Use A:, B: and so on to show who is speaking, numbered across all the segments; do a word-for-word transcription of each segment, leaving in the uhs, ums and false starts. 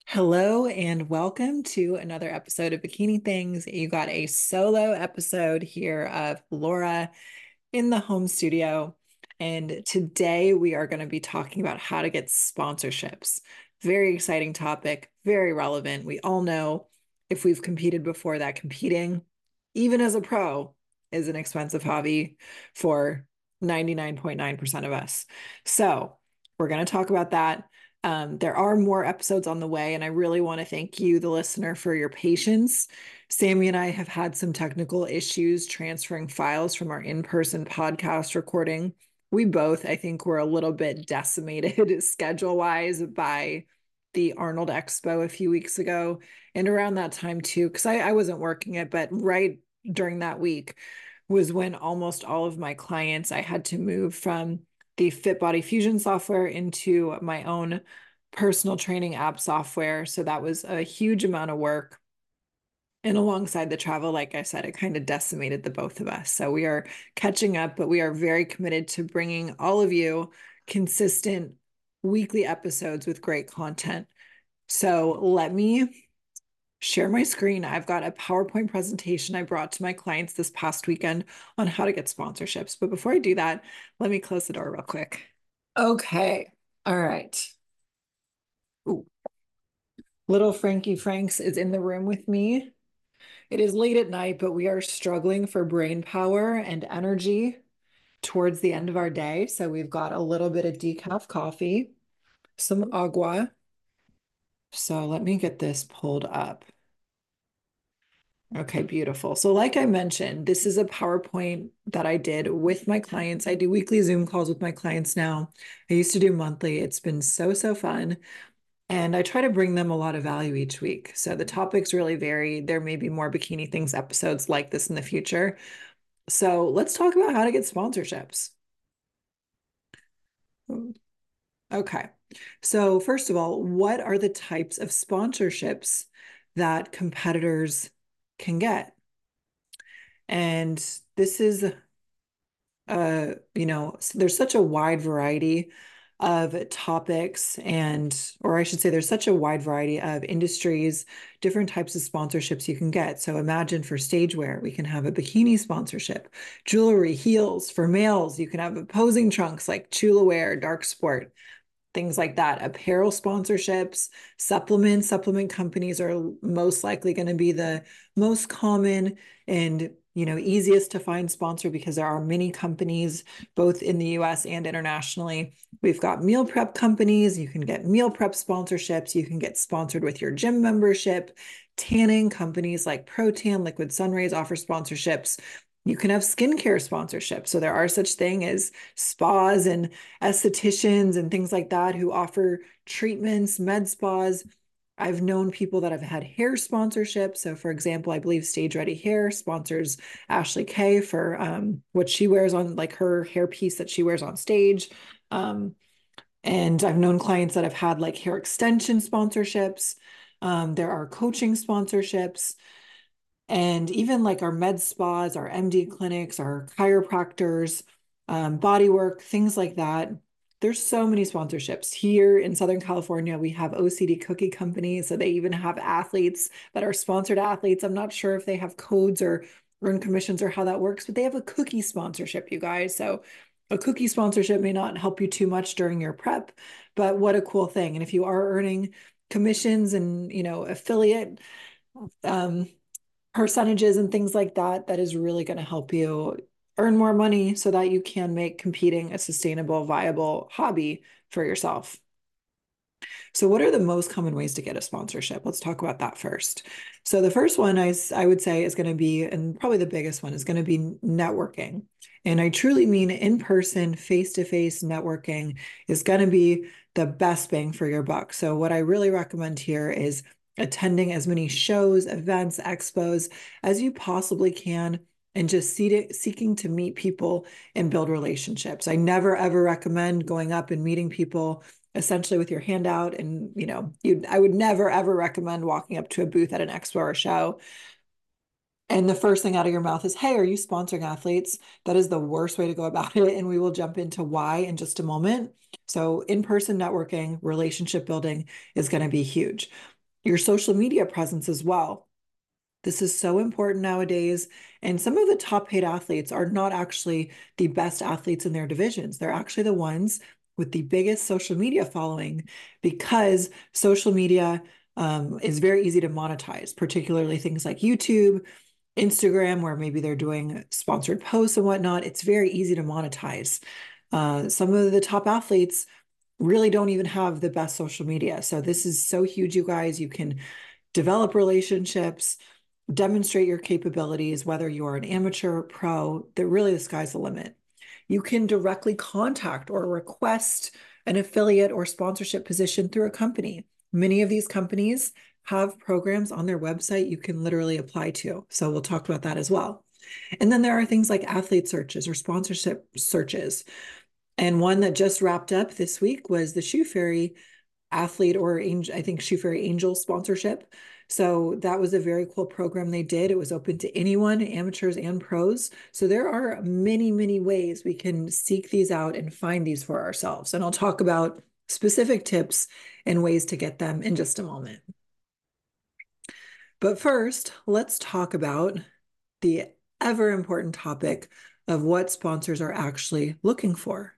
A: Hello and welcome to another episode of Bikini Things. You got a solo episode here of Laura in the home studio. And today we are going to be talking about how to get sponsorships. Very exciting topic, very relevant. We all know if we've competed before that competing, even as a pro, is an expensive hobby for ninety-nine point nine percent of us. So we're going to talk about that. Um, there are more episodes on the way, and I really want to thank you, the listener, for your patience. Sammy and I have had some technical issues transferring files from our in-person podcast recording. We both, I think, were a little bit decimated schedule-wise by the Arnold Expo a few weeks ago, and around that time too, because I, I wasn't working it, but right during that week was when almost all of my clients, I had to move from the Fit Body Fusion software into my own personal training app software. So that was a huge amount of work. And alongside the travel, like I said, it kind of decimated the both of us. So we are catching up, but we are very committed to bringing all of you consistent weekly episodes with great content. So let me share my screen. I've got a PowerPoint presentation I brought to my clients this past weekend on how to get sponsorships. But before I do that, let me close the door real quick. Okay. All right. Ooh. Little Frankie Franks is in the room with me. It is late at night, but we are struggling for brain power and energy towards the end of our day. So we've got a little bit of decaf coffee, some agua. So let me get this pulled up. Okay, beautiful. So like I mentioned, this is a PowerPoint that I did with my clients. I do weekly Zoom calls with my clients now. I used to do monthly. It's been so, so fun. And I try to bring them a lot of value each week. So the topics really vary. There may be more Bikini Things episodes like this in the future. So let's talk about how to get sponsorships. Okay. So first of all, what are the types of sponsorships that competitors can get? And this is uh, you know, there's such a wide variety of topics and, or I should say, there's such a wide variety of industries, different types of sponsorships you can get. So imagine for stage wear, we can have a bikini sponsorship, jewelry, heels for males. You can have posing trunks like Chula Wear, Dark Sport, things like that. Apparel sponsorships, supplements, supplement companies are most likely going to be the most common and you know easiest to find sponsor because there are many companies both in the U S and internationally. We've got meal prep companies. You can get meal prep sponsorships. You can get sponsored with your gym membership. Tanning companies like ProTan, Liquid Sunrays offer sponsorships. You can have skincare sponsorship. So there are such thing as spas and estheticians and things like that who offer treatments, med spas. I've known people that have had hair sponsorship. So, for example, I believe Stage Ready Hair sponsors Ashley Kay for um, what she wears on, like her hair piece that she wears on stage. Um, and I've known clients that have had like hair extension sponsorships. Um, there are coaching sponsorships. And even like our med spas, our M D clinics, our chiropractors, um, body work, things like that. There's so many sponsorships. Here in Southern California, we have O C D Cookie Company. So they even have athletes that are sponsored athletes. I'm not sure if they have codes or earn commissions or how that works, but they have a cookie sponsorship, you guys. So a cookie sponsorship may not help you too much during your prep, but what a cool thing. And if you are earning commissions and, you know, affiliate, um, percentages and things like that, that is really going to help you earn more money so that you can make competing a sustainable, viable hobby for yourself. So, what are the most common ways to get a sponsorship? Let's talk about that first. So, the first one I, I would say is going to be, and probably the biggest one, is going to be networking. And I truly mean in person, face to face networking is going to be the best bang for your buck. So, what I really recommend here is attending as many shows, events, expos as you possibly can, and just seeking to meet people and build relationships. I never ever recommend going up and meeting people essentially with your hand out. And, you know, you I would never ever recommend walking up to a booth at an expo or show and the first thing out of your mouth is, hey, are you sponsoring athletes? That is the worst way to go about it. And we will jump into why in just a moment. So in-person networking, relationship building is going to be huge. your social media presence as well. This is so important nowadays. And some of the top paid athletes are not actually the best athletes in their divisions. They're actually the ones with the biggest social media following, because social media um, is very easy to monetize, particularly things like YouTube, Instagram, where maybe they're doing sponsored posts and whatnot. It's very easy to monetize. Uh, some of the top athletes really don't even have the best social media. So this is so huge, you guys. You can develop relationships, demonstrate your capabilities, whether you are an amateur or pro, that really the sky's the limit. You can directly contact or request an affiliate or sponsorship position through a company. Many of these companies have programs on their website you can literally apply to. So we'll talk about that as well. And then there are things like athlete searches or sponsorship searches. And one that just wrapped up this week was the Shoe Fairy athlete or angel, I think Shoe Fairy Angel sponsorship. So that was a very cool program they did. It was open to anyone, amateurs and pros. So there are many, many ways we can seek these out and find these for ourselves. And I'll talk about specific tips and ways to get them in just a moment. But first, let's talk about the ever important topic of what sponsors are actually looking for.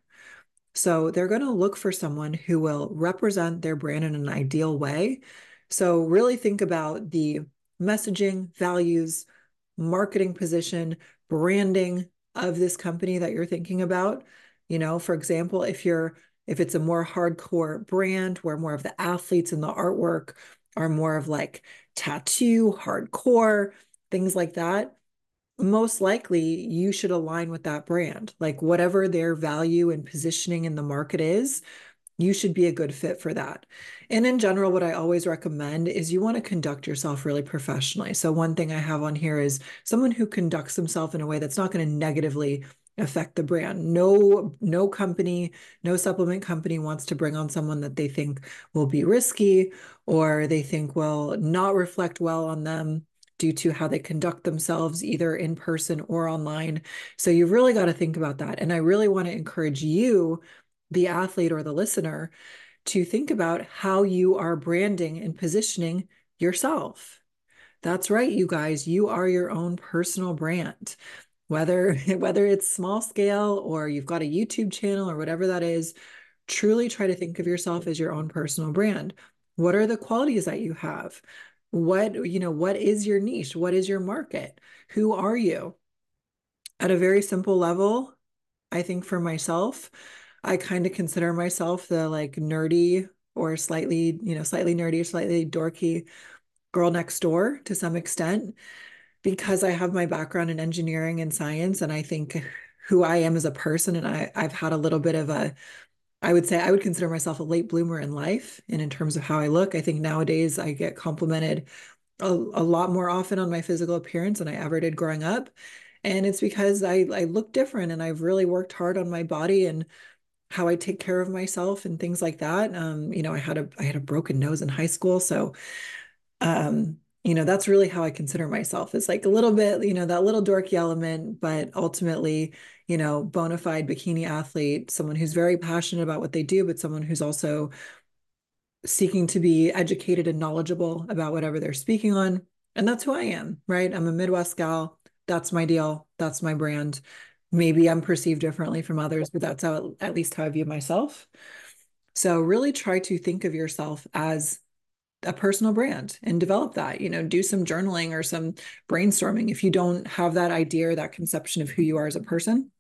A: So they're going to look for someone who will represent their brand in an ideal way. So really think about the messaging, values, marketing position, branding of this company that you're thinking about. You know, for example, if you're if it's a more hardcore brand where more of the athletes and the artwork are more of like tattoo, hardcore, things like that, most likely you should align with that brand. Like whatever their value and positioning in the market is, you should be a good fit for that. And in general, what I always recommend is you want to conduct yourself really professionally. So one thing I have on here is someone who conducts themselves in a way that's not going to negatively affect the brand. No, no company, no supplement company wants to bring on someone that they think will be risky or they think will not reflect well on them due to how they conduct themselves either in person or online. So you've really got to think about that. And I really want to encourage you, the athlete or the listener, to think about how you are branding and positioning yourself. That's right, you guys, you are your own personal brand. Whether whether it's small scale or you've got a YouTube channel or whatever that is, truly try to think of yourself as your own personal brand. What are the qualities that you have? What, you know, what is your niche? What is your market? Who are you? At a very simple level, I think for myself, I kind of consider myself the like nerdy or slightly, you know, slightly nerdy, slightly dorky girl next door to some extent, because I have my background in engineering and science. And I think who I am as a person, and I, I've had a little bit of a, I would say I would consider myself a late bloomer in life. And in terms of how I look, I think nowadays I get complimented a, a lot more often on my physical appearance than I ever did growing up. And it's because I, I look different and I've really worked hard on my body and how I take care of myself and things like that. Um, you know, I had a I had a broken nose in high school. So um, you know, that's really how I consider myself. It's like a little bit, you know, that little dorky element, but ultimately, you know, bona fide bikini athlete, someone who's very passionate about what they do, but someone who's also seeking to be educated and knowledgeable about whatever they're speaking on. And that's who I am, right? I'm a Midwest gal. That's my deal. That's my brand. Maybe I'm perceived differently from others, but that's how, at least how I view myself. So really try to think of yourself as a personal brand and develop that, you know, do some journaling or some brainstorming if you don't have that idea or that conception of who you are as a person.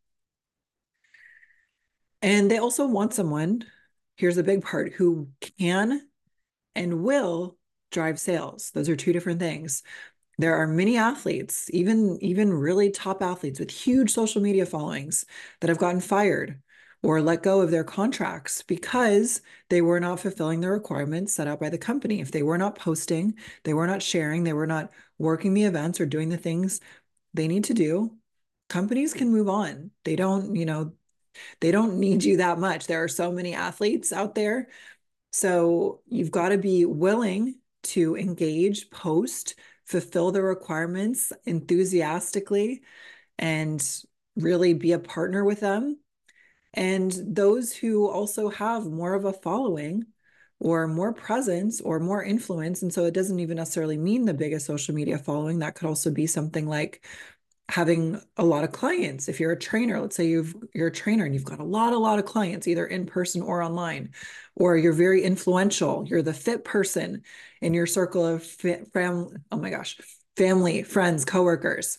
A: And they also want someone, here's the big part, who can and will drive sales. Those are two different things. There are many athletes, even even really top athletes with huge social media followings that have gotten fired or let go of their contracts because they were not fulfilling the requirements set out by the company. If they were not posting, they were not sharing, they were not working the events or doing the things they need to do, companies can move on. They don't, you know, they don't need you that much. There are so many athletes out there, so you've got to be willing to engage, post, fulfill the requirements enthusiastically, and really be a partner with them. And those who also have more of a following or more presence or more influence. And so it doesn't even necessarily mean the biggest social media following. That could also be something like having a lot of clients. If you're a trainer, let's say you've you're a trainer and you've got a lot, a lot of clients, either in person or online, or you're very influential. You're the fit person in your circle of family. Oh my gosh, family, friends, coworkers.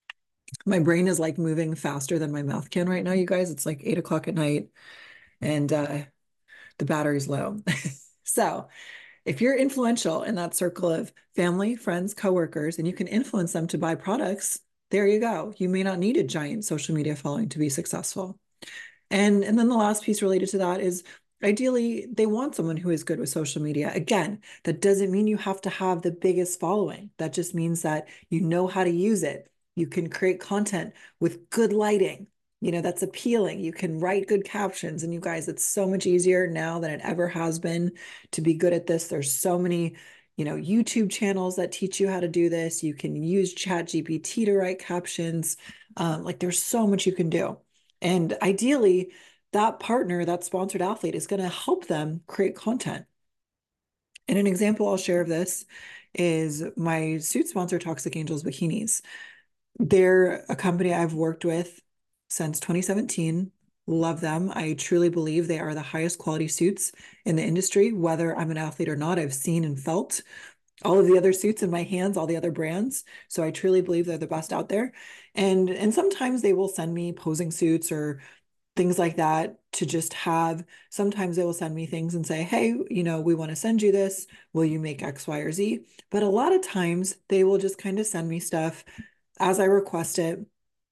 A: My brain is like moving faster than my mouth can right now, you guys. It's like eight o'clock at night and uh, the battery's low. So if you're influential in that circle of family, friends, coworkers, and you can influence them to buy products, there you go. You may not need a giant social media following to be successful. And, and then the last piece related to that is ideally they want someone who is good with social media. Again, that doesn't mean you have to have the biggest following. That just means that you know how to use it. You can create content with good lighting, you know, that's appealing. You can write good captions. And you guys, it's so much easier now than it ever has been to be good at this. There's so many, you know, YouTube channels that teach you how to do this. You can use Chat G P T to write captions. Um, like there's so much you can do. And ideally, that partner, that sponsored athlete, is going to help them create content. And an example I'll share of this is my suit sponsor, Toxic Angels Bikinis. They're a company I've worked with since twenty seventeen. Love them. I truly believe they are the highest quality suits in the industry, whether I'm an athlete or not. I've seen and felt all of the other suits in my hands, all the other brands. So I truly believe they're the best out there. And and sometimes they will send me posing suits or things like that to just have. Sometimes they will send me things and say, hey, you know, we want to send you this. Will you make X, Y, or Z? But a lot of times they will just kind of send me stuff as I request it.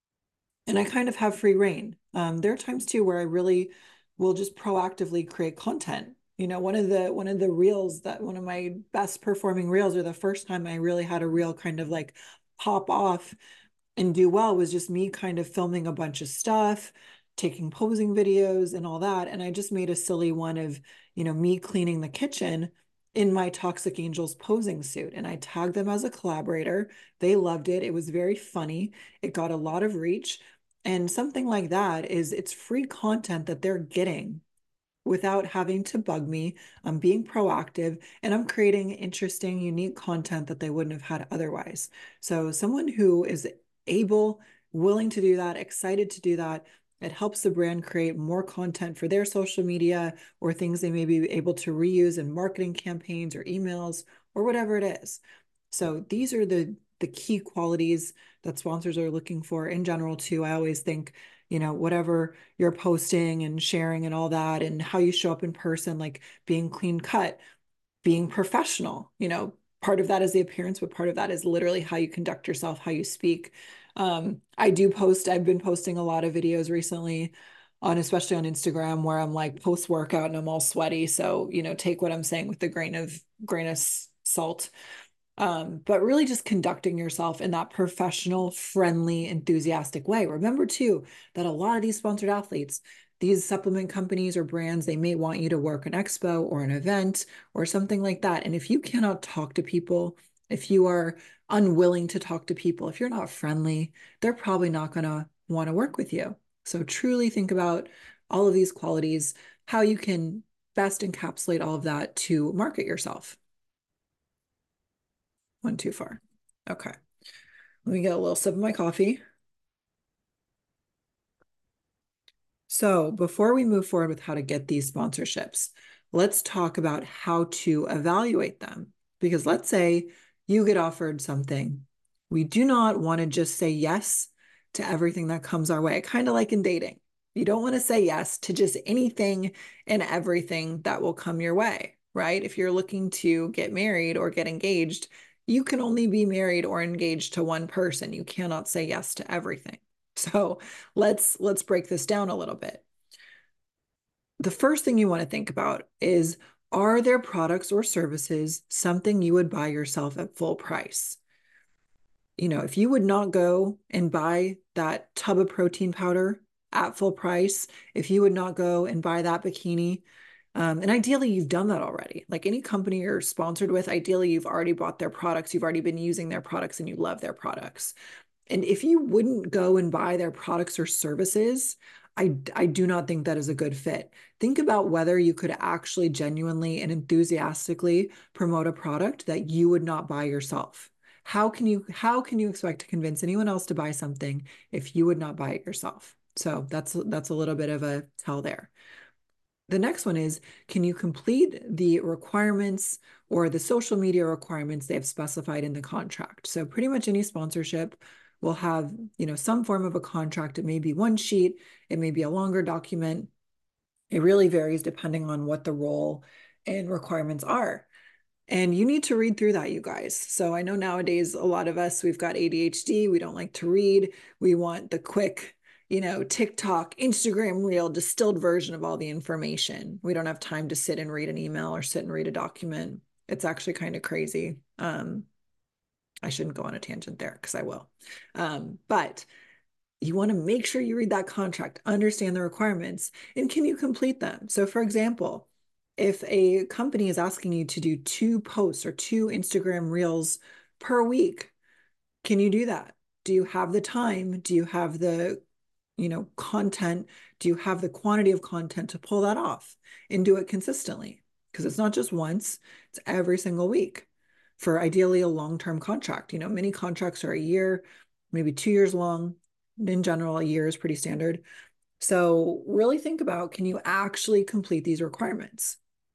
A: And I kind of have free reign. Um, there are times too where I really will just proactively create content. You know, one of the one of the reels that one of my best performing reels, or the first time I really had a reel kind of like pop off and do well, was just me kind of filming a bunch of stuff, taking posing videos and all that. And I just made a silly one of, you know, me cleaning the kitchen in my Toxic Angels posing suit. And I tagged them as a collaborator. They loved it. It was very funny. It got a lot of reach. And something like that is it's free content that they're getting without having to bug me. I'm being proactive and I'm creating interesting, unique content that they wouldn't have had otherwise. So someone who is able, willing to do that, excited to do that, it helps the brand create more content for their social media or things they may be able to reuse in marketing campaigns or emails or whatever it is. So these are the the key qualities that sponsors are looking for in general too. I always think, you know, whatever you're posting and sharing and all that, and how you show up in person, like being clean cut, being professional, you know, part of that is the appearance, but part of that is literally how you conduct yourself, how you speak. Um, I do post, I've been posting a lot of videos recently on, especially on Instagram, where I'm like post workout and I'm all sweaty. So, you know, take what I'm saying with the grain of grain of salt. Um, but really just conducting yourself in that professional, friendly, enthusiastic way. Remember too, that a lot of these sponsored athletes, these supplement companies or brands, they may want you to work an expo or an event or something like that. And if you cannot talk to people, if you are unwilling to talk to people, if you're not friendly, they're probably not going to want to work with you. So truly think about all of these qualities, how you can best encapsulate all of that to market yourself. Went too far. Okay. Let me get a little sip of my coffee. So before we move forward with how to get these sponsorships, let's talk about how to evaluate them. Because let's say you get offered something. We do not want to just say yes to everything that comes our way, kind of like in dating. You don't want to say yes to just anything and everything that will come your way, right? If you're looking to get married or get engaged, you can only be married or engaged to one person. You cannot say yes to everything. So let's let's break this down a little bit. The first thing you want to think about is, are their products or services something you would buy yourself at full price? You know, if you would not go and buy that tub of protein powder at full price, if you would not go and buy that bikini, um, and ideally you've done that already. Like any company you're sponsored with, ideally you've already bought their products, you've already been using their products, and you love their products. And if you wouldn't go and buy their products or services, I, I do not think that is a good fit. Think about whether you could actually genuinely and enthusiastically promote a product that you would not buy yourself. How can you how can you expect to convince anyone else to buy something if you would not buy it yourself? So that's that's a little bit of a tell there. The next one is, can you complete the requirements or the social media requirements they have specified in the contract? So pretty much any sponsorship will have, you know, some form of a contract. It may be one sheet, it may be a longer document. It really varies depending on what the role and requirements are. And you need to read through that, you guys. So I know nowadays a lot of us, we've got A D H D, we don't like to read. We want the quick, you know, TikTok, Instagram reel, distilled version of all the information. We don't have time to sit and read an email or sit and read a document. It's actually kind of crazy. Um, I shouldn't go on a tangent there because I will. Um, but you want to make sure you read that contract, understand the requirements, and can you complete them? So, for example, if a company is asking you to do two posts or two Instagram reels per week, can you do that? Do you have the time? Do you have the, you know, content? Do you have the quantity of content to pull that off and do it consistently? Because it's not just once, it's every single week for ideally a long-term contract. You know, many contracts are a year, maybe two years long. In general, a year is pretty standard. So really think about, can you actually complete these requirements?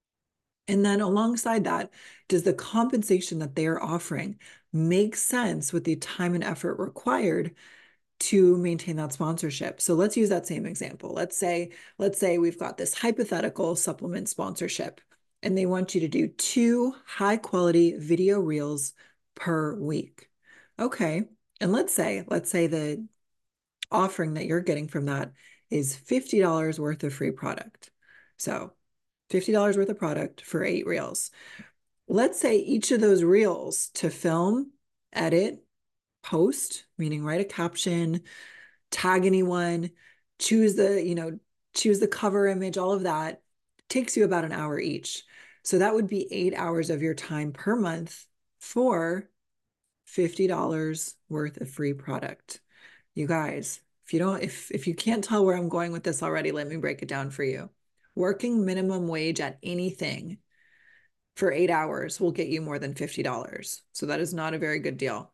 A: And then alongside that, does the compensation that they are offering make sense with the time and effort required to maintain that sponsorship? So let's use that same example. Let's say, let's say we've got this hypothetical supplement sponsorship, and they want you to do two high quality video reels per week. Okay. And let's say, let's say the offering that you're getting from that is fifty dollars worth of free product. So fifty dollars worth of product for eight reels. Let's say each of those reels to film, edit, post, meaning write a caption, tag anyone, choose the, you know, choose the cover image, all of that takes you about an hour each. So that would be eight hours of your time per month for fifty dollars worth of free product. You guys, if you don't, if if you can't tell where I'm going with this already, let me break it down for you. Working minimum wage at anything for eight hours will get you more than fifty dollars. So that is not a very good deal.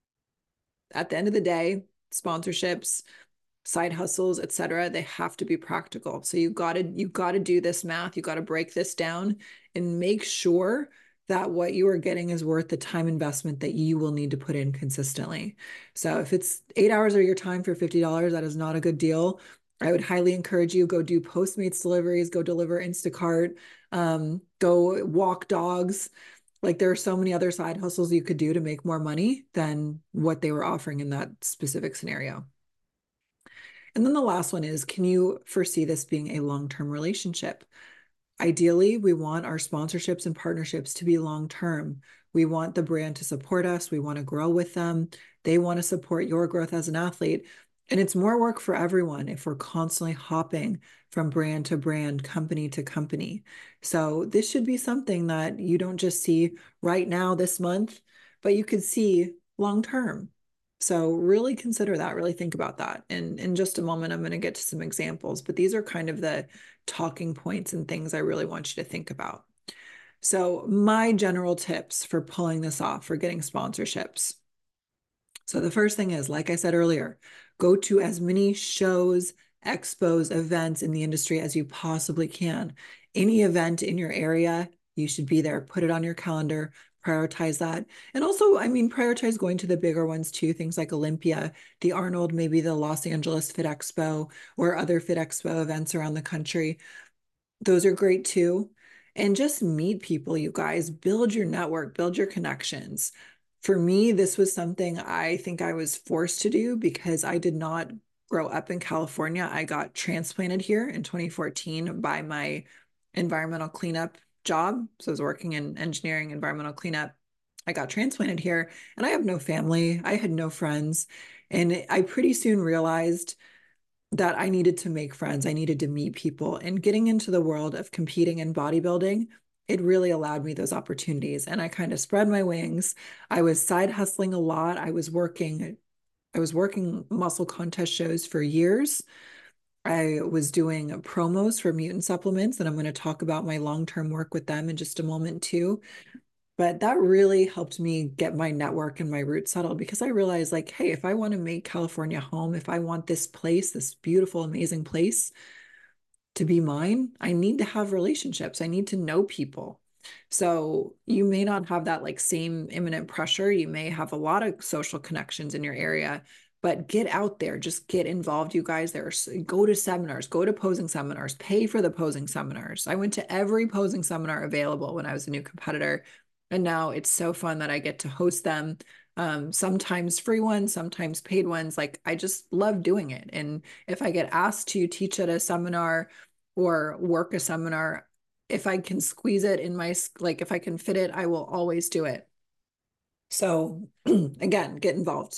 A: At the end of the day, sponsorships, side hustles, et cetera, they have to be practical. So you gotta, you gotta do this math, you gotta break this down and make sure that what you are getting is worth the time investment that you will need to put in consistently. So if it's eight hours of your time for fifty dollars, that is not a good deal. I would highly encourage you, go do Postmates deliveries, go deliver Instacart, um, go walk dogs. Like there are so many other side hustles you could do to make more money than what they were offering in that specific scenario. And then the last one is, can you foresee this being a long-term relationship? Ideally, we want our sponsorships and partnerships to be long-term. We want the brand to support us. We want to grow with them. They want to support your growth as an athlete. And it's more work for everyone if we're constantly hopping from brand to brand, company to company. So this should be something that you don't just see right now this month, but you could see long-term. So really consider that, really think about that. And in just a moment, I'm going to get to some examples, but these are kind of the talking points and things I really want you to think about. So my general tips for pulling this off, for getting sponsorships. So the first thing is, like I said earlier, go to as many shows, expos, events in the industry as you possibly can. Any event in your area, you should be there. Put it on your calendar, prioritize that. And also, I mean, prioritize going to the bigger ones too, things like Olympia, the Arnold, maybe the Los Angeles Fit Expo, or other Fit Expo events around the country. Those are great too. And just meet people, you guys. Build your network, build your connections. For me, this was something I think I was forced to do because I did not grow up in California. I got transplanted here in twenty fourteen by my environmental cleanup job. So I was working in engineering, environmental cleanup. I got transplanted here and I have no family. I had no friends. And I pretty soon realized that I needed to make friends. I needed to meet people. And getting into the world of competing in bodybuilding, it really allowed me those opportunities. And I kind of spread my wings. I was side hustling a lot. I was working, I was working muscle contest shows for years. I was doing promos for Mutant Supplements, and I'm going to talk about my long-term work with them in just a moment too. But that really helped me get my network and my roots settled because I realized, like, hey, if I want to make California home, if I want this place, this beautiful, amazing place to be mine, I need to have relationships. I need to know people. So you may not have that like same imminent pressure. You may have a lot of social connections in your area, but get out there, just get involved, you guys. There, go to seminars, go to posing seminars, pay for the posing seminars. I went to every posing seminar available when I was a new competitor. And now it's so fun that I get to host them. Um, sometimes free ones, sometimes paid ones. Like I just love doing it. And if I get asked to teach at a seminar or work a seminar, if I can squeeze it in my, like if I can fit it, I will always do it. So again, get involved.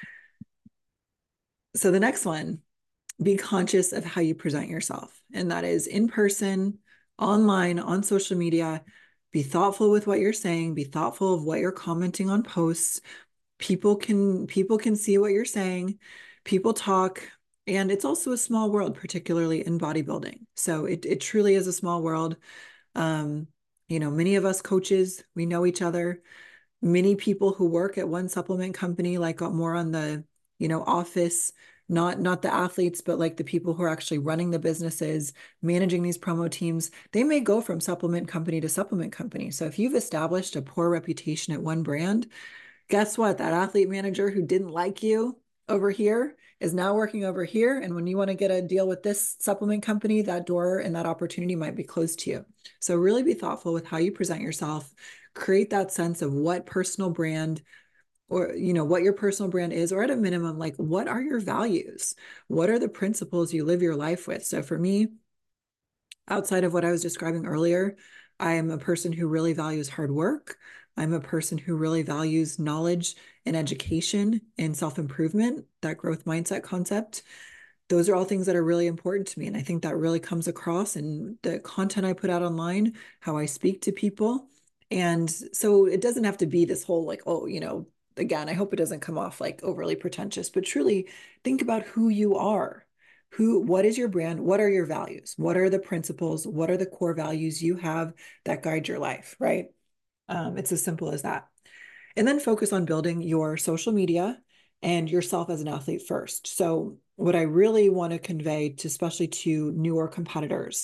A: So the next one, be conscious of how you present yourself. And that is in person, online, on social media. Be thoughtful with what you're saying, be thoughtful of what you're commenting on posts. People can people can see what you're saying. People talk. And it's also a small world, particularly in bodybuilding. So it, it truly is a small world. Um, you know, many of us coaches, we know each other. Many people who work at one supplement company, like more on the, you know, office, not not the athletes, but like the people who are actually running the businesses, managing these promo teams, they may go from supplement company to supplement company. So if you've established a poor reputation at one brand, guess what? That athlete manager who didn't like you over here is now working over here. And when you want to get a deal with this supplement company, that door and that opportunity might be closed to you. So really be thoughtful with how you present yourself. Create that sense of what personal brand or, you know, what your personal brand is, or at a minimum, like what are your values? What are the principles you live your life with? So for me, outside of what I was describing earlier, I am a person who really values hard work. I'm a person who really values knowledge and education and self-improvement, that growth mindset concept. Those are all things that are really important to me. And I think that really comes across in the content I put out online, how I speak to people. And so it doesn't have to be this whole like, oh, you know, again, I hope it doesn't come off like overly pretentious, but truly think about who you are. Who, what is your brand? What are your values? What are the principles? What are the core values you have that guide your life, right? Um, it's as simple as that. And then focus on building your social media and yourself as an athlete first. So what I really want to convey to, especially to newer competitors,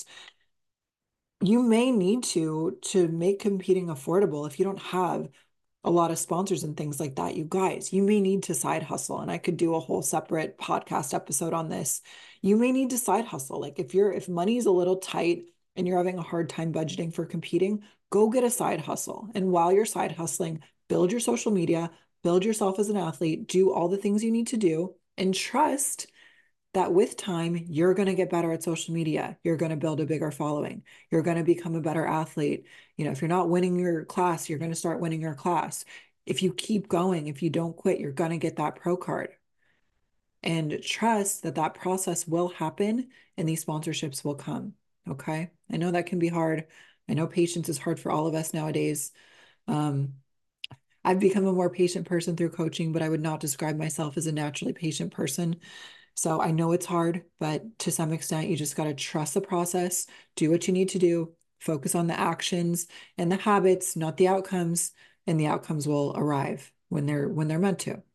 A: you may need to to make competing affordable if you don't have a lot of sponsors and things like that. You guys, you may need to side hustle, and I could do a whole separate podcast episode on this. You may need to side hustle. Like if you're if money is a little tight and you're having a hard time budgeting for competing, go get a side hustle. And while you're side hustling, build your social media, build yourself as an athlete, do all the things you need to do, and trust that with time, you're going to get better at social media. You're going to build a bigger following. You're going to become a better athlete. You know, if you're not winning your class, you're going to start winning your class. If you keep going, if you don't quit, you're going to get that pro card. And trust that that process will happen and these sponsorships will come. Okay. I know that can be hard. I know patience is hard for all of us nowadays. Um, I've become a more patient person through coaching, but I would not describe myself as a naturally patient person. So I know it's hard, but to some extent, you just got to trust the process, do what you need to do, focus on the actions and the habits, not the outcomes, and the outcomes will arrive when they're when they're meant to.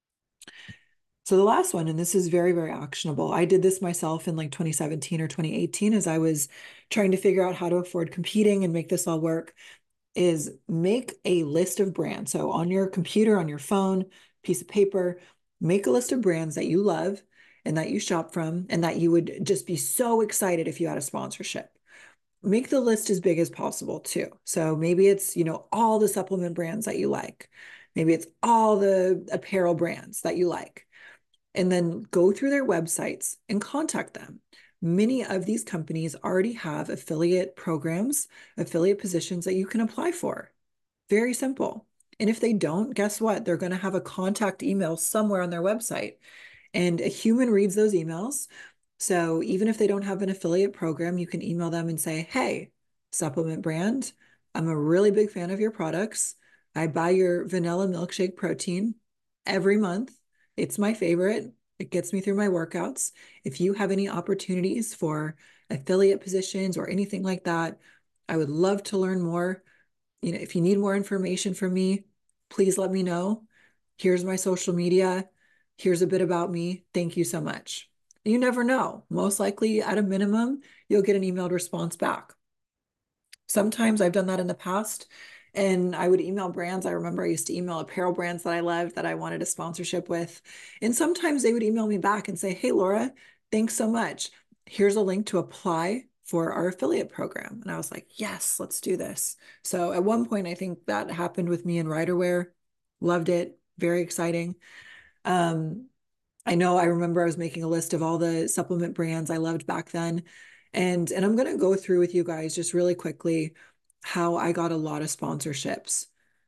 A: So the last one, and this is very, very actionable. I did this myself in like twenty seventeen or twenty eighteen as I was trying to figure out how to afford competing and make this all work, is make a list of brands. So on your computer, on your phone, piece of paper, make a list of brands that you love and that you shop from and that you would just be so excited if you had a sponsorship. Make the list as big as possible too. So maybe it's, you know, all the supplement brands that you like. Maybe it's all the apparel brands that you like. And then go through their websites and contact them. Many of these companies already have affiliate programs, affiliate positions that you can apply for. Very simple. And if they don't, guess what? They're going to have a contact email somewhere on their website. And a human reads those emails. So even if they don't have an affiliate program, you can email them and say, hey, supplement brand, I'm a really big fan of your products. I buy your vanilla milkshake protein every month. It's my favorite. It gets me through my workouts. If you have any opportunities for affiliate positions or anything like that, I would love to learn more. You know, if you need more information from me, please let me know. Here's my social media. Here's a bit about me. Thank you so much. You never know. Most likely, at a minimum, you'll get an emailed response back. Sometimes I've done that in the past, and I would email brands. I remember I used to email apparel brands that I loved that I wanted a sponsorship with. And sometimes they would email me back and say, "Hey, Laura, thanks so much. Here's a link to apply for our affiliate program." And I was like, yes, let's do this. So at one point, I think that happened with me in Riderwear. Loved it. Very exciting. Um, I know I remember I was making a list of all the supplement brands I loved back then. And, and I'm going to go through with you guys just really quickly how I got a lot of sponsorships.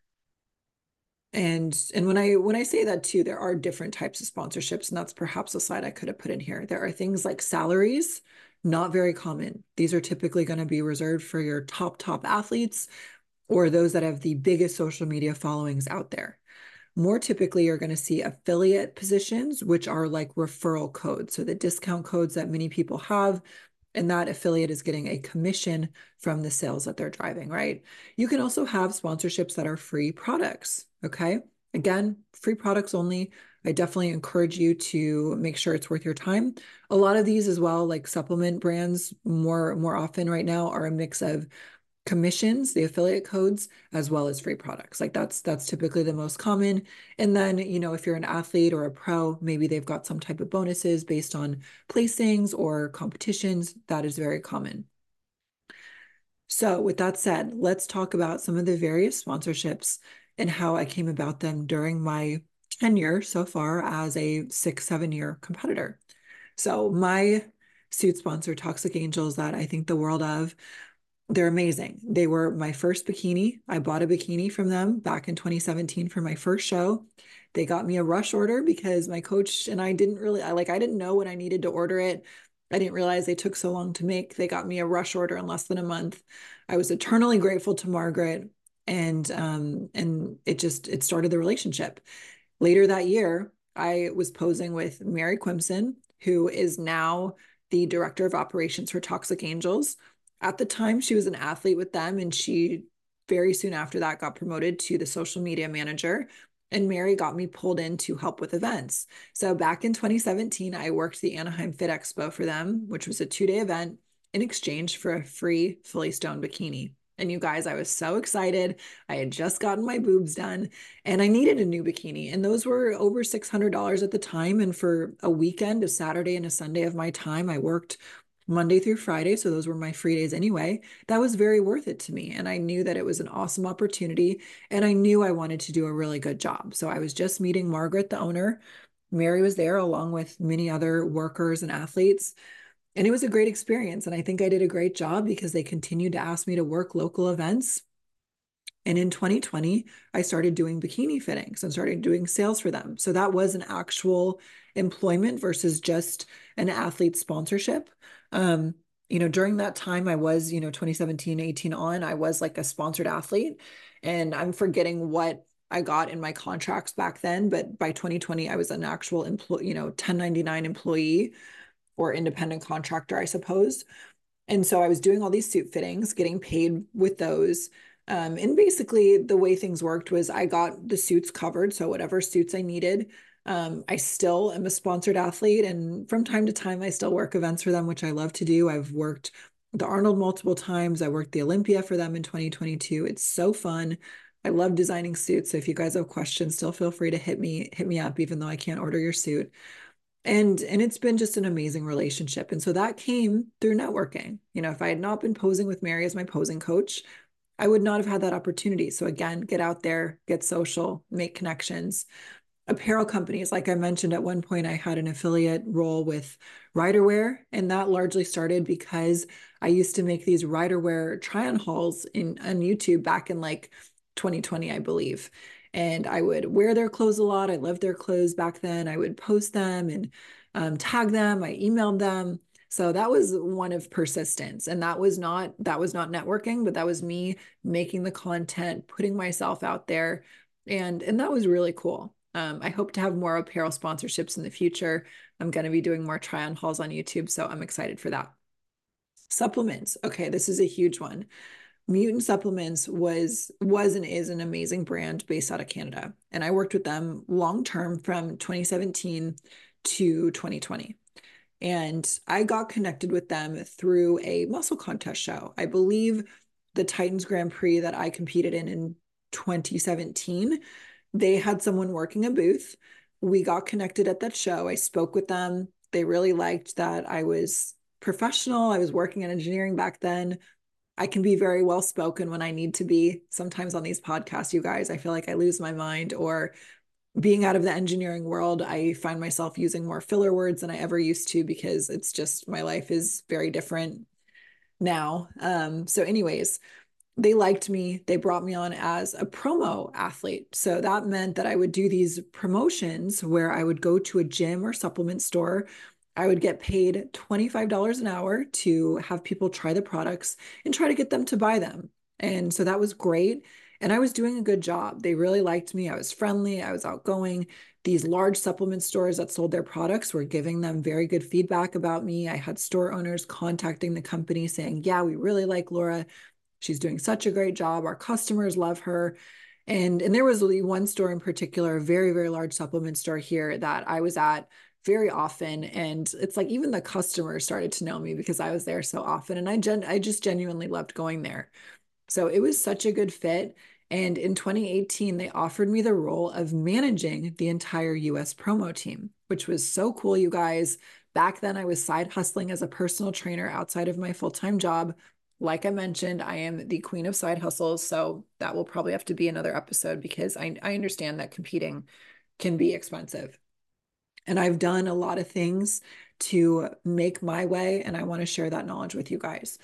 A: And and when I when I say that too, there are different types of sponsorships, and that's perhaps a slide I could have put in here. There are things like salaries, not very common. These are typically going to be reserved for your top, top athletes or those that have the biggest social media followings out there. More typically, you're going to see affiliate positions, which are like referral codes. So the discount codes that many people have, and that affiliate is getting a commission from the sales that they're driving, right? You can also have sponsorships that are free products, okay? Again, free products only. I definitely encourage you to make sure it's worth your time. A lot of these as well, like supplement brands, more, more often right now are a mix of commissions, the affiliate codes, as well as free products. Like that's that's typically the most common. And then, you know, if you're an athlete or a pro, maybe they've got some type of bonuses based on placings or competitions. That is very common. So with that said, let's talk about some of the various sponsorships and how I came about them during my tenure so far as a six, seven year competitor. So my suit sponsor, Toxic Angels, that I think the world of, they're amazing. They were my first bikini. I bought a bikini from them back in twenty seventeen for my first show. They got me a rush order because my coach and I didn't really, I like, I didn't know when I needed to order it. I didn't realize they took so long to make. They got me a rush order in less than a month. I was eternally grateful to Margaret, and um and it just it started the relationship. Later that year, I was posing with Mary Quimson, who is now the director of operations for Toxic Angels. At the time, she was an athlete with them, and she very soon after that got promoted to the social media manager. And Mary got me pulled in to help with events. So back in twenty seventeen, I worked the Anaheim Fit Expo for them, which was a two-day event in exchange for a free Fully Stoned bikini. And you guys, I was so excited. I had just gotten my boobs done and I needed a new bikini. And those were over six hundred dollars at the time. And for a weekend, a Saturday and a Sunday of my time, I worked Monday through Friday. So those were my free days anyway. That was very worth it to me. And I knew that it was an awesome opportunity. And I knew I wanted to do a really good job. So I was just meeting Margaret, the owner. Mary was there along with many other workers and athletes. And it was a great experience. And I think I did a great job because they continued to ask me to work local events. And in twenty twenty, I started doing bikini fittings and started doing sales for them. So that was an actual employment versus just an athlete sponsorship. Um, you know, during that time, I was, you know, twenty seventeen, eighteen on, I was like a sponsored athlete. And I'm forgetting what I got in my contracts back then. But by twenty twenty, I was an actual employee, you know, ten ninety-nine employee or independent contractor, I suppose. And so I was doing all these suit fittings, getting paid with those. Um, and basically, the way things worked was I got the suits covered. So, whatever suits I needed, um, I still am a sponsored athlete. And from time to time, I still work events for them, which I love to do. I've worked the Arnold multiple times. I worked the Olympia for them in twenty twenty-two. It's so fun. I love designing suits. So if you guys have questions, still feel free to hit me, hit me up, even though I can't order your suit. And and it's been just an amazing relationship. And so that came through networking. You know, if I had not been posing with Mary as my posing coach, I would not have had that opportunity. So again, get out there, get social, make connections. Apparel companies, like I mentioned at one point, I had an affiliate role with Riderwear, and that largely started because I used to make these Riderwear try-on hauls in on YouTube back in like twenty twenty, I believe. And I would wear their clothes a lot. I loved their clothes back then. I would post them and um, tag them. I emailed them. So that was one of persistence. And that was not that was not networking, but that was me making the content, putting myself out there. And and that was really cool. Um, I hope to have more apparel sponsorships in the future. I'm going to be doing more try on hauls on YouTube, so I'm excited for that. Supplements. Okay, this is a huge one. Mutant Supplements was was and is an amazing brand based out of Canada. And I worked with them long term from twenty seventeen to twenty twenty. And I got connected with them through a muscle contest show. I believe the Titans Grand Prix that I competed in in twenty seventeen, they had someone working a booth. We got connected at that show. I spoke with them. They really liked that I was professional. I was working in engineering back then. I can be very well spoken when I need to be. Sometimes on these podcasts, you guys, I feel like I lose my mind, or being out of the engineering world, I find myself using more filler words than I ever used to because it's just my life is very different now. Um, so, anyways, they liked me. They brought me on as a promo athlete. So that meant that I would do these promotions where I would go to a gym or supplement store. I would get paid twenty-five dollars an hour to have people try the products and try to get them to buy them. And so that was great. And I was doing a good job. They really liked me. I was friendly. I was outgoing. These large supplement stores that sold their products were giving them very good feedback about me. I had store owners contacting the company saying, yeah, we really like Laura. She's doing such a great job. Our customers love her. And, and there was one store in particular, a very, very large supplement store here that I was at very often. And it's like even the customers started to know me because I was there so often. And I, gen- I just genuinely loved going there. So it was such a good fit. And in twenty eighteen, they offered me the role of managing the entire U S promo team, which was so cool, you guys. Back then, I was side hustling as a personal trainer outside of my full-time job. Like I mentioned, I am the queen of side hustles. So that will probably have to be another episode because I, I understand that competing can be expensive. And I've done a lot of things to make my way, and I want to share that knowledge with you guys.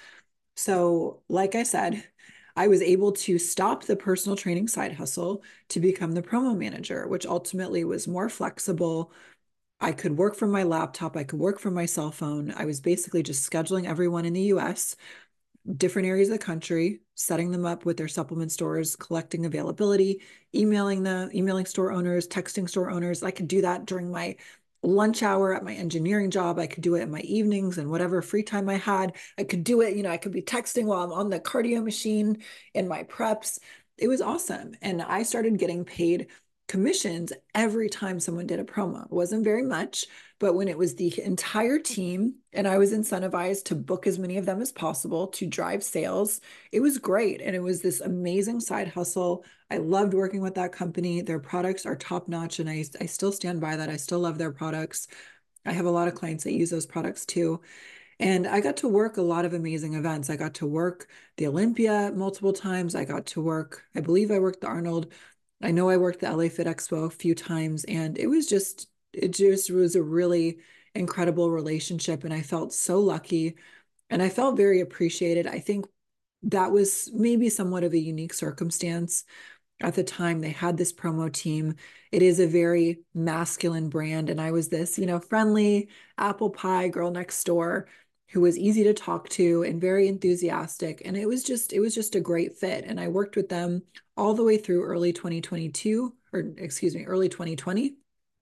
A: So, like I said, I was able to stop the personal training side hustle to become the promo manager, which ultimately was more flexible. I could work from my laptop, I could work from my cell phone. I was basically just scheduling everyone in the U S, different areas of the country, setting them up with their supplement stores, collecting availability, emailing the emailing store owners, texting store owners. I could do that during my lunch hour at my engineering job. I could do it in my evenings and whatever free time I had. I could do it, you know, I could be texting while I'm on the cardio machine in my preps. It was awesome. And I started getting paid commissions every time someone did a promo. It wasn't very much, but when it was the entire team and I was incentivized to book as many of them as possible to drive sales, it was great. And it was this amazing side hustle. I loved working with that company. Their products are top notch, and I, I still stand by that. I still love their products. I have a lot of clients that use those products too. And I got to work a lot of amazing events. I got to work the Olympia multiple times. I got to work, I believe I worked the Arnold. I know I worked the L A Fit Expo a few times, and it was just, it just was a really incredible relationship. And I felt so lucky and I felt very appreciated. I think that was maybe somewhat of a unique circumstance. At the time, they had this promo team. It is a very masculine brand. And I was this, you know, friendly apple pie girl next door who was easy to talk to and very enthusiastic. And it was just, it was just a great fit. And I worked with them all the way through early twenty twenty-two, or excuse me, early twenty twenty.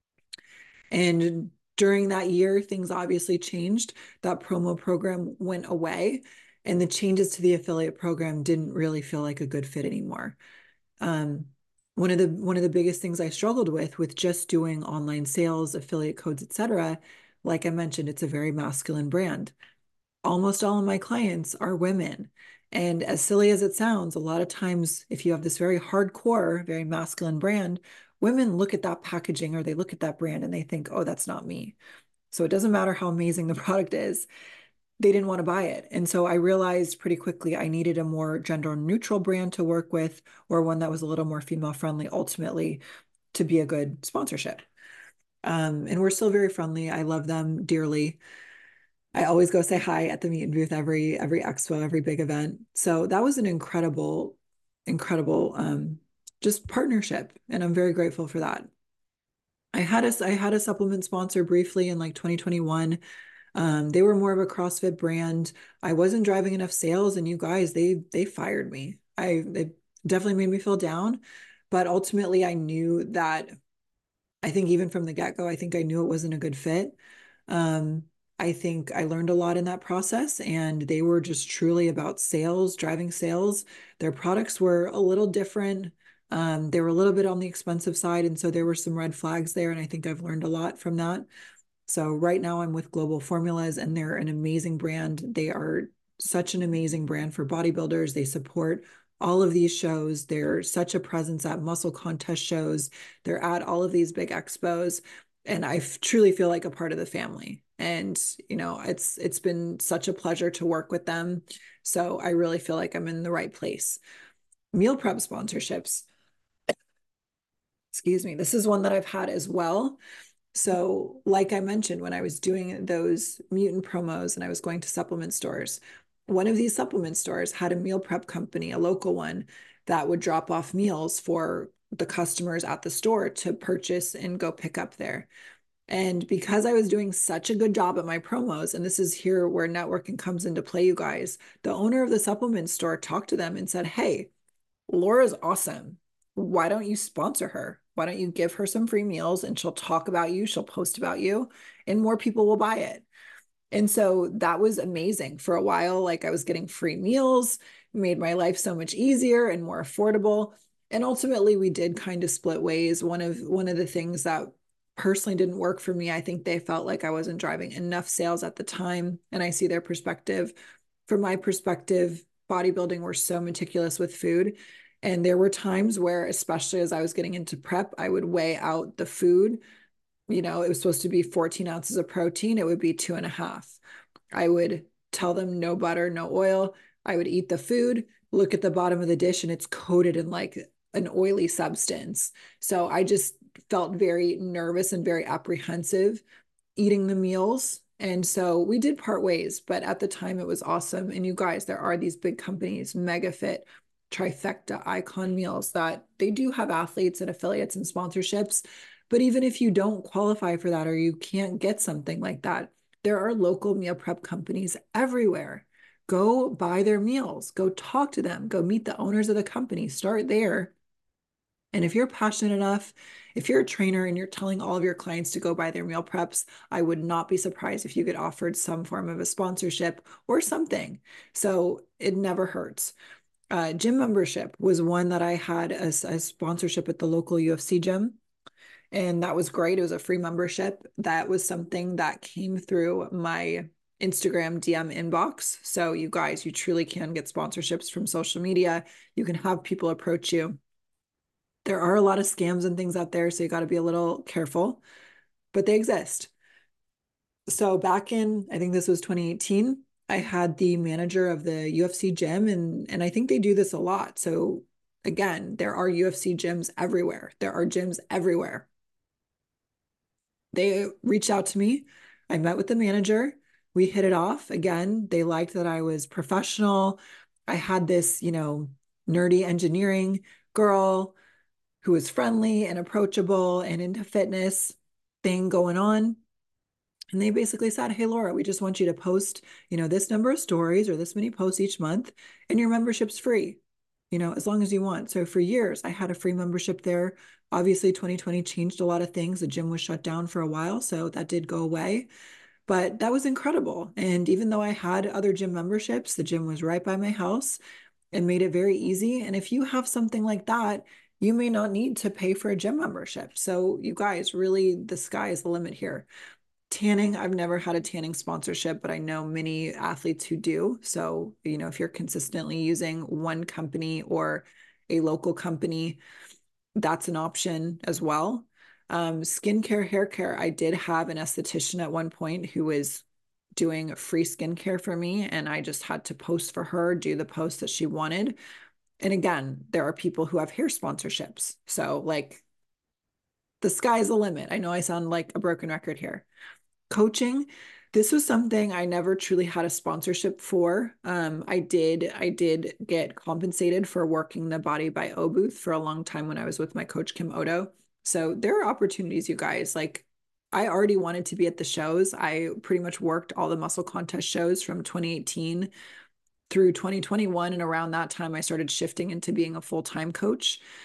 A: And during that year, things obviously changed. That promo program went away, and the changes to the affiliate program didn't really feel like a good fit anymore. Um, one of the one of the biggest things I struggled with with just doing online sales, affiliate codes, et cetera, like I mentioned, it's a very masculine brand. Almost all of my clients are women. And as silly as it sounds, a lot of times, if you have this very hardcore, very masculine brand, women look at that packaging or they look at that brand and they think, oh, that's not me. So it doesn't matter how amazing the product is, they didn't want to buy it. And so I realized pretty quickly I needed a more gender neutral brand to work with, or one that was a little more female friendly, ultimately, to be a good sponsorship. Um, and we're still very friendly. I love them dearly. I always go say hi at the meet and booth every every expo, every big event. So that was an incredible, incredible um, just partnership, and I'm very grateful for that. I had a I had a supplement sponsor briefly in like twenty twenty-one. Um, they were more of a CrossFit brand. I wasn't driving enough sales, and you guys, they they fired me. I It definitely made me feel down, but ultimately I knew that I think even from the get-go, I think I knew it wasn't a good fit. Um, I think I learned a lot in that process, and they were just truly about sales, driving sales. Their products were a little different. Um, they were a little bit on the expensive side, and so there were some red flags there, and I think I've learned a lot from that. So right now I'm with Global Formulas, and they're an amazing brand. They are such an amazing brand for bodybuilders. They support all of these shows. They're such a presence at muscle contest shows. They're at all of these big expos. And I truly feel like a part of the family. And, you know, it's it's been such a pleasure to work with them. So I really feel like I'm in the right place. Meal prep sponsorships. Excuse me. This is one that I've had as well. So, like I mentioned, when I was doing those mutant promos and I was going to supplement stores, one of these supplement stores had a meal prep company, a local one, that would drop off meals for the customers at the store to purchase and go pick up there. And because I was doing such a good job at my promos, and this is here where networking comes into play, you guys, the owner of the supplement store talked to them and said, "Hey, Laura's awesome. Why don't you sponsor her? Why don't you give her some free meals and she'll talk about you, she'll post about you, and more people will buy it." And so that was amazing. For a while, like I was getting free meals, made my life so much easier and more affordable. And ultimately we did kind of split ways. One of one of the things that personally didn't work for me, I think they felt like I wasn't driving enough sales at the time, and I see their perspective. From my perspective, bodybuilding, we're so meticulous with food. And there were times where, especially as I was getting into prep, I would weigh out the food. You know, it was supposed to be fourteen ounces of protein, it would be two and a half. I would tell them no butter, no oil. I would eat the food, look at the bottom of the dish, and it's coated in like an oily substance. So I just felt very nervous and very apprehensive eating the meals. And so we did part ways, but at the time it was awesome. And you guys, there are these big companies, MegaFit, Trifecta, Icon Meals, that they do have athletes and affiliates and sponsorships. But even if you don't qualify for that or you can't get something like that, there are local meal prep companies everywhere. Go buy their meals, go talk to them, go meet the owners of the company, start there. And if you're passionate enough, if you're a trainer and you're telling all of your clients to go buy their meal preps, I would not be surprised if you get offered some form of a sponsorship or something. So it never hurts. Uh, gym membership was one that I had as a sponsorship at the local U F C gym. And that was great. It was a free membership. That was something that came through my Instagram D M inbox. So you guys, you truly can get sponsorships from social media. You can have people approach you. There are a lot of scams and things out there, so you got to be a little careful, but they exist. So back in, I think this was twenty eighteen, I had the manager of the U F C gym, and and I think they do this a lot. So again, there are U F C gyms everywhere. There are gyms everywhere. They reached out to me. I met with the manager. We hit it off. Again, they liked that I was professional. I had this, you know, nerdy engineering girl who was friendly and approachable and into fitness thing going on. And they basically said, "Hey, Laura, we just want you to post, you know, this number of stories or this many posts each month, and your membership's free, you know, as long as you want." So for years, I had a free membership there. Obviously, twenty twenty changed a lot of things. The gym was shut down for a while, so that did go away. But that was incredible. And even though I had other gym memberships, the gym was right by my house and made it very easy. And if you have something like that, you may not need to pay for a gym membership. So you guys, really, the sky is the limit here. Tanning, I've never had a tanning sponsorship, but I know many athletes who do. So, you know, if you're consistently using one company or a local company, that's an option as well. Um, skincare, hair care, I did have an esthetician at one point who was doing free skincare for me, and I just had to post for her, do the post that she wanted. And again, there are people who have hair sponsorships. So, like, the sky's the limit. I know I sound like a broken record here. Coaching, this was something I never truly had a sponsorship for. Um, I did, I did get compensated for working the Body by O booth for a long time when I was with my coach, Kim Odo. So there are opportunities, you guys. Like, I already wanted to be at the shows. I pretty much worked all the muscle contest shows from twenty eighteen through twenty twenty-one. And around that time, I started shifting into being a full-time coach.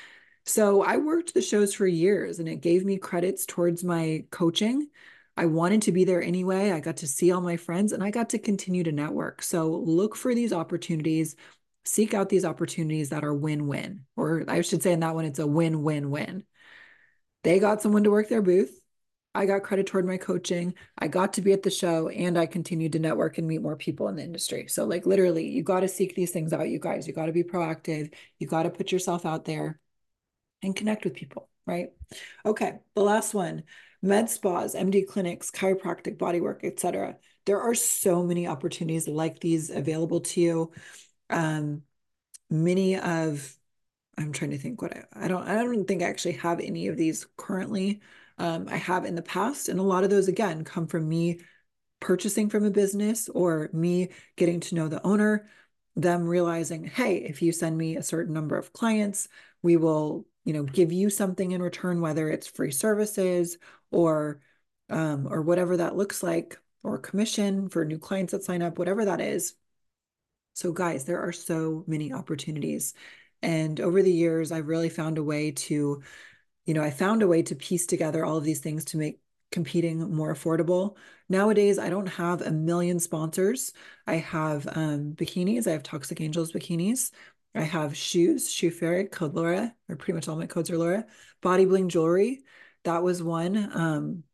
A: So I worked the shows for years and it gave me credits towards my coaching. I wanted to be there anyway. I got to see all my friends and I got to continue to network. So look for these opportunities, seek out these opportunities that are win-win, or I should say in that one, it's a win-win-win. They got someone to work their booth. I got credit toward my coaching. I got to be at the show and I continued to network and meet more people in the industry. So, like, literally, you got to seek these things out, you guys. You got to be proactive. You got to put yourself out there and connect with people, right? Okay, the last one, med spas, M D clinics, chiropractic, bodywork, et cetera. There are so many opportunities like these available to you. Um, many of I'm trying to think what I, I don't I don't think I actually have any of these currently. Um, I have in the past, and a lot of those again come from me purchasing from a business or me getting to know the owner, them realizing, hey, if you send me a certain number of clients, we will, you know, give you something in return, whether it's free services or um, or whatever that looks like, or commission for new clients that sign up, whatever that is. So, guys, there are so many opportunities. And over the years, I've really found a way to, you know, I found a way to piece together all of these things to make competing more affordable. Nowadays, I don't have a million sponsors. I have um, bikinis. I have Toxic Angels bikinis. I have shoes, Shoe Fairy, code Laura, or pretty much all my codes are Laura. Body Bling jewelry. That was one. Um,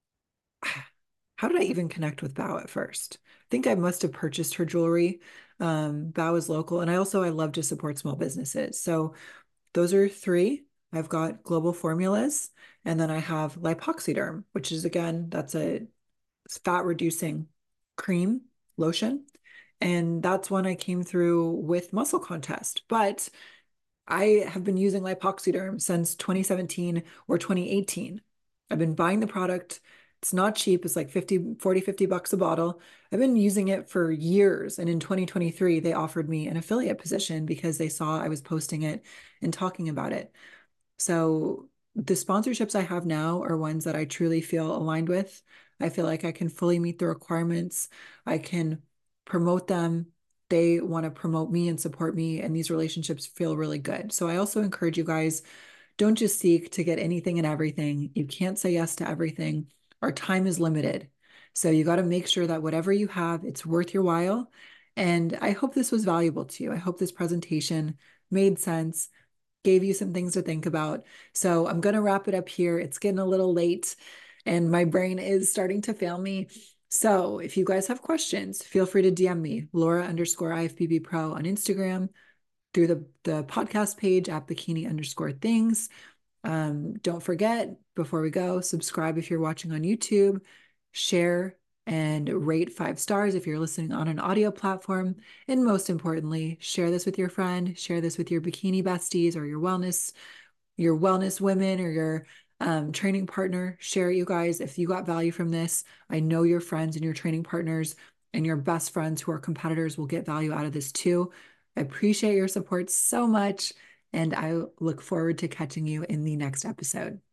A: how did I even connect with Bao at first? I think I must have purchased her jewelry. Um, Bao is local, and I also I love to support small businesses. So those are three. I've got Global Formulas, and then I have Lipoxyderm, which is again, that's a fat reducing cream lotion. And that's one I came through with Muscle Contest. But I have been using Lipoxyderm since twenty seventeen or twenty eighteen. I've been buying the product. It's not cheap. It's like fifty, forty, fifty bucks a bottle. I've been using it for years. And in twenty twenty-three, they offered me an affiliate position because they saw I was posting it and talking about it. So the sponsorships I have now are ones that I truly feel aligned with. I feel like I can fully meet the requirements. I can promote them. They want to promote me and support me, and these relationships feel really good. So I also encourage you guys, don't just seek to get anything and everything. You can't say yes to everything. Our time is limited. So you got to make sure that whatever you have, it's worth your while. And I hope this was valuable to you. I hope this presentation made sense, gave you some things to think about. So I'm going to wrap it up here. It's getting a little late and my brain is starting to fail me. So if you guys have questions, feel free to D M me, Laura underscore I F B B Pro on Instagram, through the, the podcast page at bikini underscore things. Um, don't forget, before we go, subscribe if you're watching on YouTube, share and rate five stars if you're listening on an audio platform. And most importantly, share this with your friend, share this with your bikini besties or your wellness, your wellness women or your um, training partner. Share it, you guys. If you got value from this, I know your friends and your training partners and your best friends who are competitors will get value out of this too. I appreciate your support so much, and I look forward to catching you in the next episode.